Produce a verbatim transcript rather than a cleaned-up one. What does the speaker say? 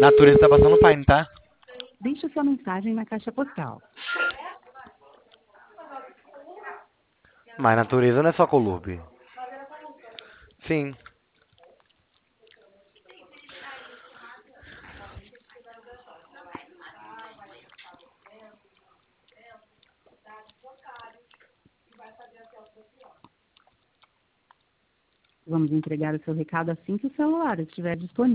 Natureza tá passando Pine, tá? Deixe sua mensagem na caixa postal. Mas natureza não é só Colube. Sim. Vamos entregar o seu recado assim que o celular estiver disponível.